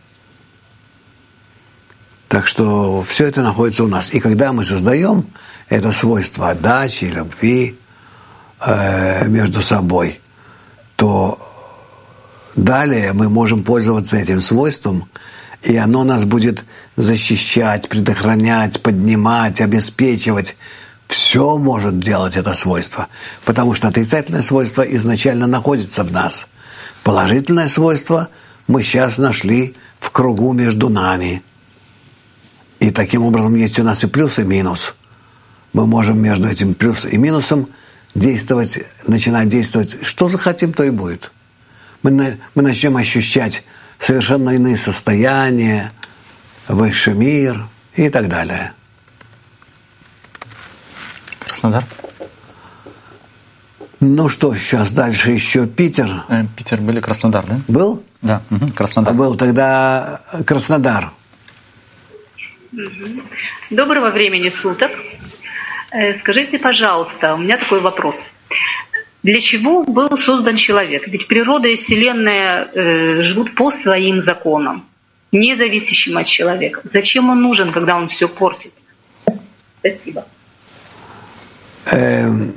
Так что все это находится у нас. И когда мы создаем это свойство отдачи, любви э, между собой, то далее мы можем пользоваться этим свойством, и оно нас будет защищать, предохранять, поднимать, обеспечивать. Все может делать это свойство, потому что отрицательное свойство изначально находится в нас. Положительное свойство мы сейчас нашли в кругу между нами. И таким образом есть у нас и плюс, и минус. Мы можем между этим плюс и минусом действовать, начинать действовать, что захотим, то и будет. Мы, мы начнем ощущать совершенно иные состояния, высший мир и так далее. Краснодар? Ну что, сейчас дальше еще Питер. Э, Питер были, Краснодар, да? Был? Да, угу, Краснодар. Был тогда Краснодар. Доброго времени суток. Скажите, пожалуйста, у меня такой вопрос. Для чего был создан человек? Ведь природа и Вселенная э, живут по своим законам, не зависящим от человека. Зачем он нужен, когда он все портит? Спасибо. Эм,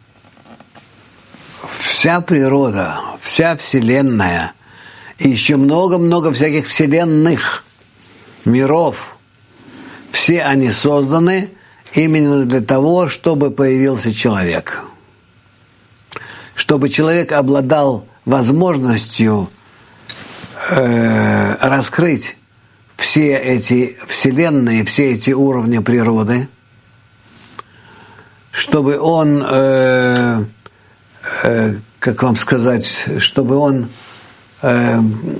вся природа, вся Вселенная и еще много-много всяких вселенных, миров, все они созданы именно для того, чтобы появился человек. Чтобы человек обладал возможностью э, раскрыть все эти вселенные, все эти уровни природы, чтобы он, э, э, как вам сказать, чтобы он э,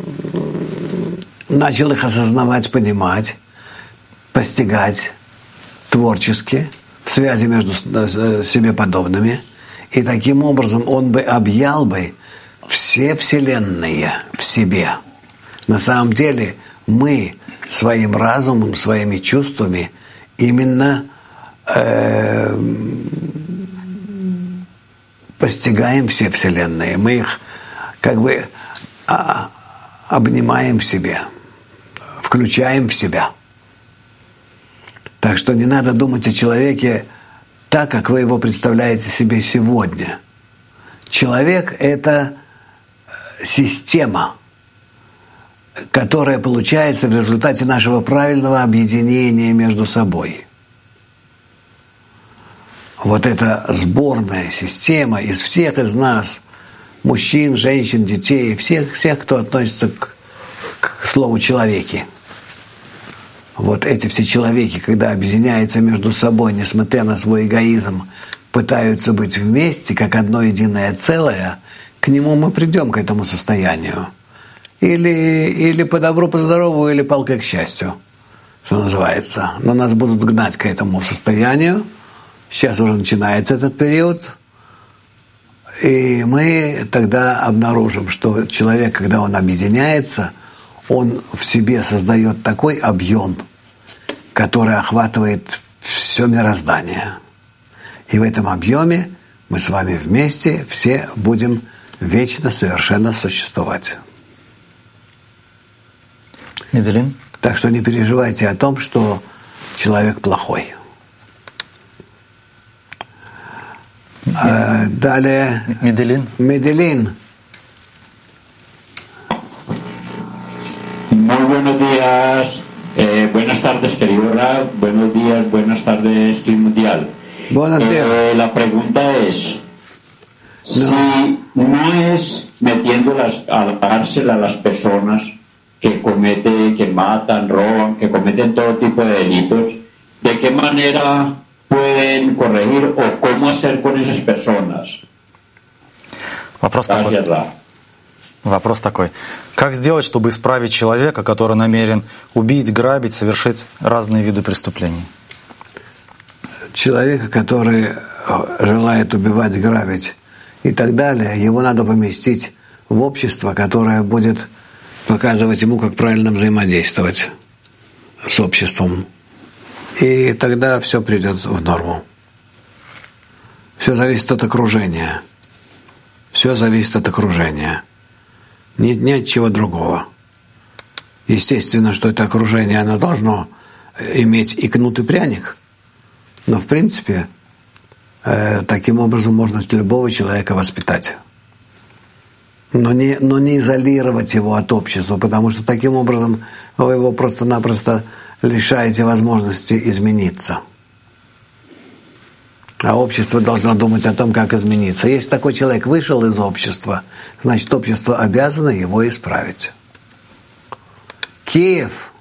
начал их осознавать, понимать, постигать творчески, в связи между себе подобными, и таким образом он бы объял бы все вселенные в себе. На самом деле мы своим разумом, своими чувствами именно э, постигаем все вселенные. Мы их как бы а, обнимаем в себе, включаем в себя. Так что не надо думать о человеке так, как вы его представляете себе сегодня. Человек – это система, которая получается в результате нашего правильного объединения между собой. Вот эта сборная система из всех из нас, мужчин, женщин, детей, всех, всех кто относится к, к слову «человеки». Вот эти все человеки, когда объединяются между собой, несмотря на свой эгоизм, пытаются быть вместе, как одно единое целое, к нему мы придем, к этому состоянию. Или, или по добру, по здорову, или палкой к счастью, что называется. Но нас будут гнать к этому состоянию. Сейчас уже начинается этот период. И мы тогда обнаружим, что человек, когда он объединяется, он в себе создает такой объем, который охватывает все мироздание. И в этом объеме мы с вами вместе все будем вечно совершенно существовать. Меделин? Так что не переживайте о том, что человек плохой. А далее... Меделин? Меделин. Muy buenos días, eh, buenas tardes, querido Rab, buenos días, buenas tardes, Team Mundial. Buenos días. Eh, la pregunta es, no. si no es metiéndolas a la cárcel a las personas que cometen, que matan, roban, que cometen todo tipo de delitos, ¿de qué manera pueden corregir o cómo hacer con esas personas? Вопрос Gracias, такой. Rab. Вопрос такой. Как сделать, чтобы исправить человека, который намерен убить, грабить, совершить разные виды преступлений? Человека, который желает убивать, грабить и так далее, его надо поместить в общество, которое будет показывать ему, как правильно взаимодействовать с обществом. И тогда все придет в норму. Все зависит от окружения. Все зависит от окружения. Ни, ни от чего другого. Естественно, что это окружение, оно должно иметь и кнут, и пряник. Но, в принципе, э, таким образом можно любого человека воспитать. Но не, но не изолировать его от общества, потому что таким образом вы его просто-напросто лишаете возможности измениться. А общество должно думать о том, как измениться. Если такой человек вышел из общества, значит, общество обязано его исправить. Киев.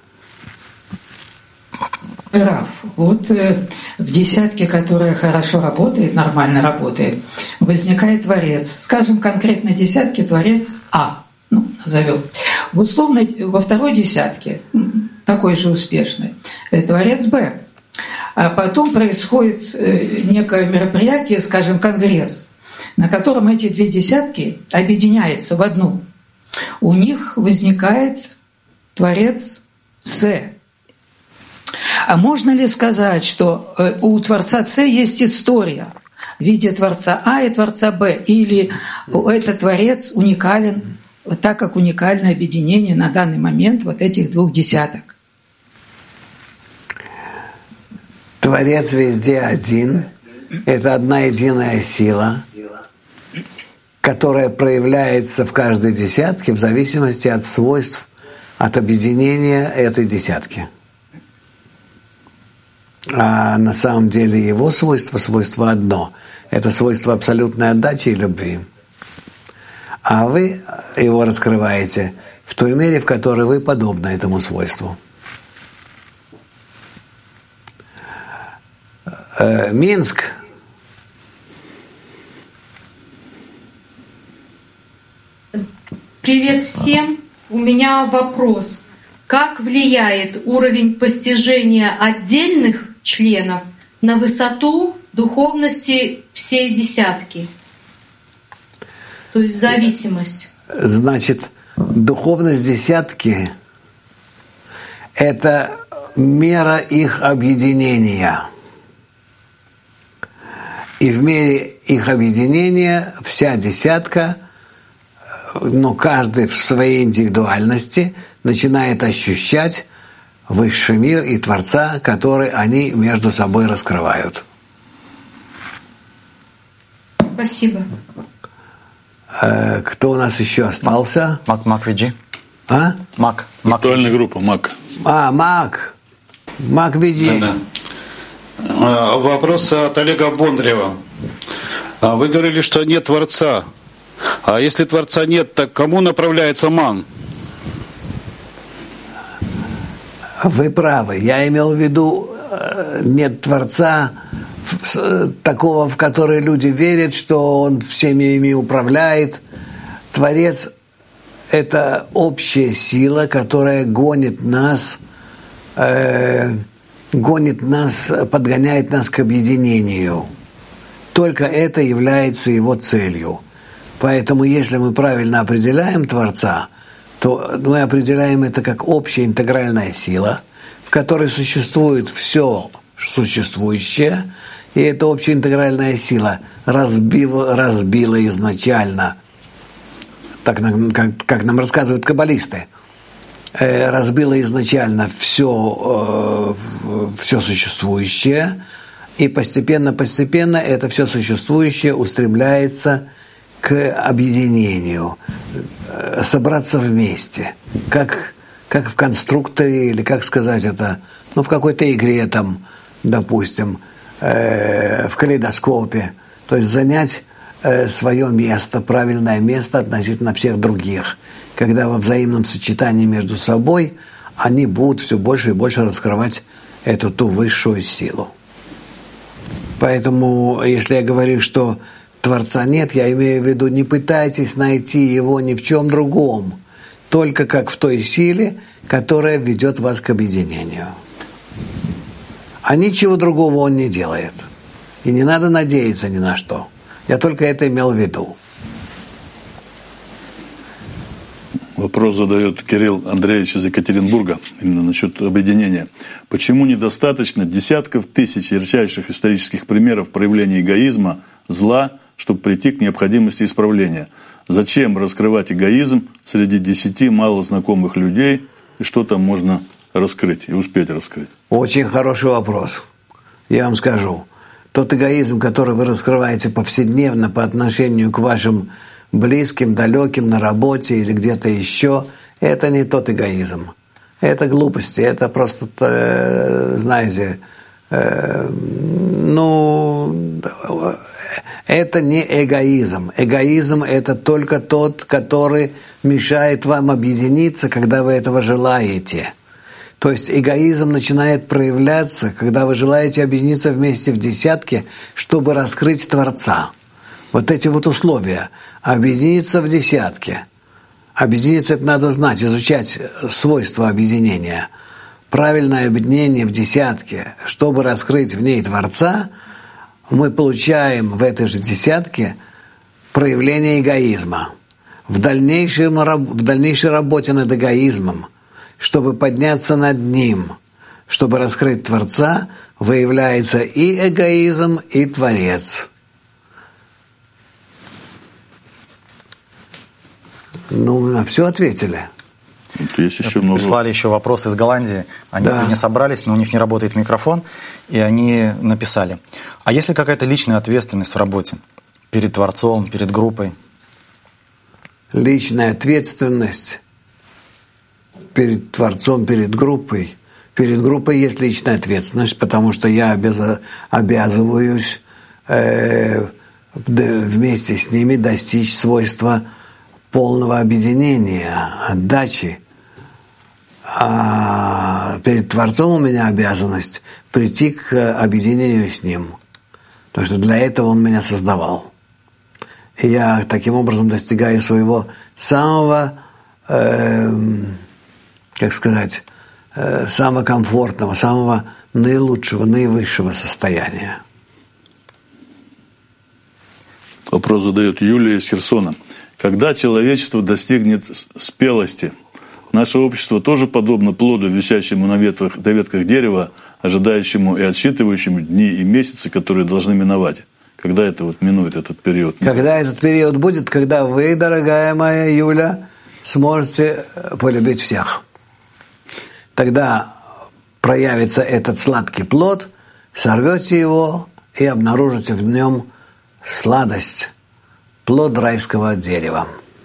Раф, вот э, в десятке, которая хорошо работает, нормально работает, возникает творец. Скажем, конкретно десятке творец А, ну, назовем. В условной, во второй десятке, такой же успешный, творец Б. А потом происходит некое мероприятие, скажем, конгресс, на котором эти две десятки объединяются в одну, у них возникает Творец С. А можно ли сказать, что у Творца С есть история в виде Творца А и Творца Б, или этот Творец уникален, так как уникальное объединение на данный момент вот этих двух десяток? Творец везде один. Это одна единая сила, которая проявляется в каждой десятке в зависимости от свойств, от объединения этой десятки. А на самом деле его свойство, свойство одно. Это свойство абсолютной отдачи и любви. А вы его раскрываете в той мере, в которой вы подобны этому свойству. Э, Минск. Привет всем. У меня вопрос. Как влияет уровень постижения отдельных членов на высоту духовности всей десятки? То есть зависимость. Значит, духовность десятки – это мера их объединения. И в мере их объединения вся десятка, но каждый в своей индивидуальности начинает ощущать высший мир и Творца, который они между собой раскрывают. Спасибо. Кто у нас еще остался? Мак, Мак Виджи. А? Мак. Виртуальная группа Мак. А, Мак. Мак Виджи. Да, да. Вопрос от Олега Бондарева. Вы говорили, что нет Творца. А если Творца нет, так кому направляется ман? Вы правы. Я имел в виду, нет Творца такого, в который люди верят, что Он всеми ими управляет. Творец – это общая сила, которая гонит нас, э, гонит нас, подгоняет нас к объединению. Только это является его целью. Поэтому, если мы правильно определяем Творца, то мы определяем это как общая интегральная сила, в которой существует все существующее, и эта общая интегральная сила разбила, разбила изначально, так как, как нам рассказывают каббалисты, э, разбила изначально все, э, все существующее, и постепенно-постепенно это все существующее устремляется к объединению, э, собраться вместе, как, как в конструкторе, или как сказать это, ну, в какой-то игре там, допустим, э, в калейдоскопе, то есть занять э, свое место, правильное место относительно всех других, когда во взаимном сочетании между собой они будут все больше и больше раскрывать эту ту высшую силу. Поэтому, если я говорю, что Творца нет, я имею в виду, не пытайтесь найти его ни в чем другом, только как в той силе, которая ведет вас к объединению. А ничего другого он не делает. И не надо надеяться ни на что. Я только это имел в виду. Вопрос задает Кирилл Андреевич из Екатеринбурга, именно насчет объединения. Почему недостаточно десятков тысяч ярчайших исторических примеров проявления эгоизма, зла, чтобы прийти к необходимости исправления? Зачем раскрывать эгоизм среди десяти малознакомых людей, и что там можно раскрыть и успеть раскрыть? Очень хороший вопрос. Я вам скажу. Тот эгоизм, который вы раскрываете повседневно по отношению к вашим близким, далеким, на работе или где-то еще, это не тот эгоизм. Это глупости, это просто, э, знаете, э, ну, это не эгоизм. Эгоизм – это только тот, который мешает вам объединиться, когда вы этого желаете. То есть эгоизм начинает проявляться, когда вы желаете объединиться вместе в десятке, чтобы раскрыть Творца. Вот эти вот условия. Объединиться в десятке. Объединиться – это надо знать, изучать свойства объединения. Правильное объединение в десятке, чтобы раскрыть в ней Творца, мы получаем в этой же десятке проявление эгоизма. В, дальнейшем, в дальнейшей работе над эгоизмом, чтобы подняться над ним, чтобы раскрыть Творца, выявляется и эгоизм, и Творец. Ну, на все ответили. Есть еще много... Прислали еще вопросы из Голландии. Они Да. сегодня собрались, но у них не работает микрофон, и они написали: а есть ли какая-то личная ответственность в работе? Перед Творцом, перед группой? Личная ответственность перед Творцом, перед группой. Перед группой есть личная ответственность, потому что я обяз... обязываюсь э, вместе с ними достичь свойства полного объединения, отдачи. А перед Творцом у меня обязанность прийти к объединению с Ним. Потому что для этого Он меня создавал. И я таким образом достигаю своего самого, э, как сказать, э, самого комфортного, самого наилучшего, наивысшего состояния. Вопрос задает Юлия из Херсона. Когда человечество достигнет спелости, наше общество тоже подобно плоду, висящему на ветвах, на ветках дерева, ожидающему и отсчитывающему дни и месяцы, которые должны миновать? Когда это вот минует этот период? Когда этот период будет, когда вы, дорогая моя Юля, сможете полюбить всех. Тогда проявится этот сладкий плод, сорвете его и обнаружите в нем сладость, плод райского дерева.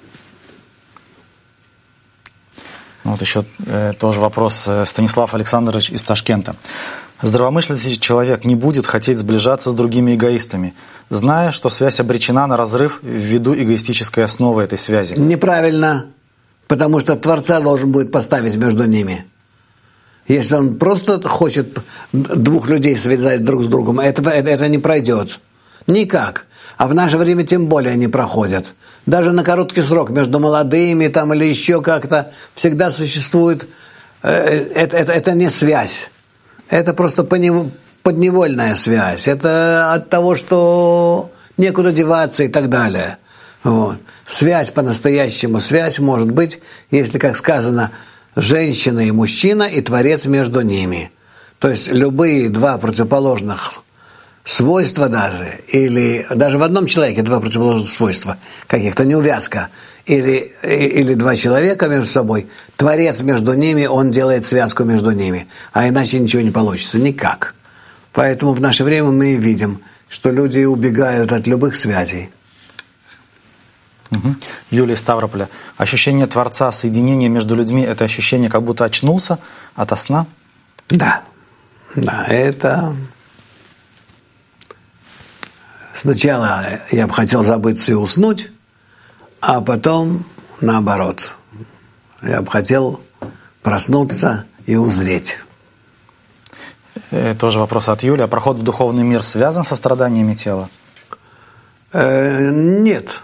Вот еще э, тоже вопрос. Станислав Александрович из Ташкента. Здравомыслящий человек не будет хотеть сближаться с другими эгоистами, зная, что связь обречена на разрыв ввиду эгоистической основы этой связи. Неправильно, потому что Творца должен будет поставить между ними. Если он просто хочет двух людей связать друг с другом, это, это, это не пройдет. Никак. А в наше время тем более не проходят. Даже на короткий срок между молодыми там, или еще как-то всегда существует... Э, это, это, это не связь. Это просто подневольная связь. Это от того, что некуда деваться и так далее. Вот. Связь по-настоящему, связь может быть, если, как сказано, женщина и мужчина, и Творец между ними. То есть любые два противоположных свойства даже, или даже в одном человеке два противоположных свойства, каких-то неувязка, или, или два человека между собой, Творец между ними, он делает связку между ними, а иначе ничего не получится, никак. Поэтому в наше время мы видим, что люди убегают от любых связей. Угу. Юлия из Ставрополя. Ощущение Творца, соединение между людьми, это ощущение, как будто очнулся ото сна? Да, да, это... Сначала я бы хотел забыться и уснуть, а потом наоборот. Я бы хотел проснуться и узреть. Тоже вопрос от Юли. А проход в духовный мир связан со страданиями тела? Э, нет.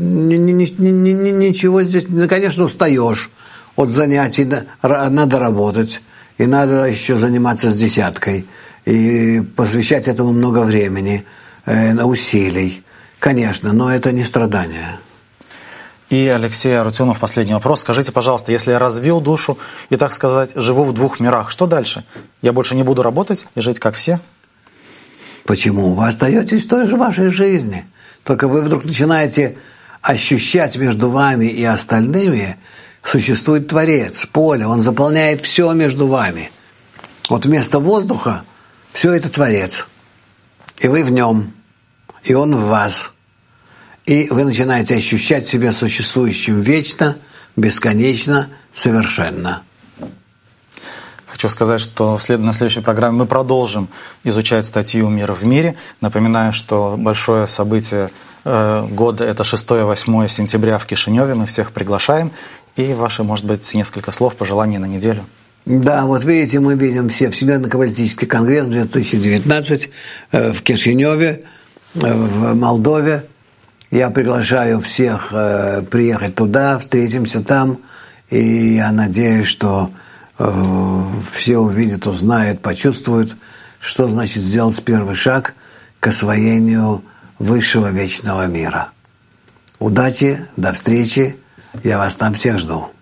Ничего здесь. Ну, конечно, устаешь от занятий. Надо работать. И надо еще заниматься с десяткой. И посвящать этому много времени. Усилий, конечно, но это не страдание. И Алексей Арутюнов, последний вопрос. Скажите, пожалуйста, если я развил душу и, так сказать, живу в двух мирах, что дальше? Я больше не буду работать и жить как все? Почему? Вы остаетесь в той же вашей жизни. Только вы вдруг начинаете ощущать между вами и остальными, существует Творец, поле, он заполняет все между вами. Вот вместо воздуха все это Творец. И вы в нем. И он в вас. И вы начинаете ощущать себя существующим вечно, бесконечно, совершенно. Хочу сказать, что на следующей программе мы продолжим изучать статью «Мир в мире». Напоминаю, что большое событие года – это шестое-восьмое сентября в Кишиневе. Мы всех приглашаем. И ваши, может быть, несколько слов, пожеланий на неделю. Да, вот видите, мы видим все Всемирный каббалистический конгресс две тысячи девятнадцать в Кишиневе, в Молдове. Я приглашаю всех приехать туда, встретимся там, и я надеюсь, что все увидят, узнают, почувствуют, что значит сделать первый шаг к освоению высшего вечного мира. Удачи, до встречи. Я вас там всех жду.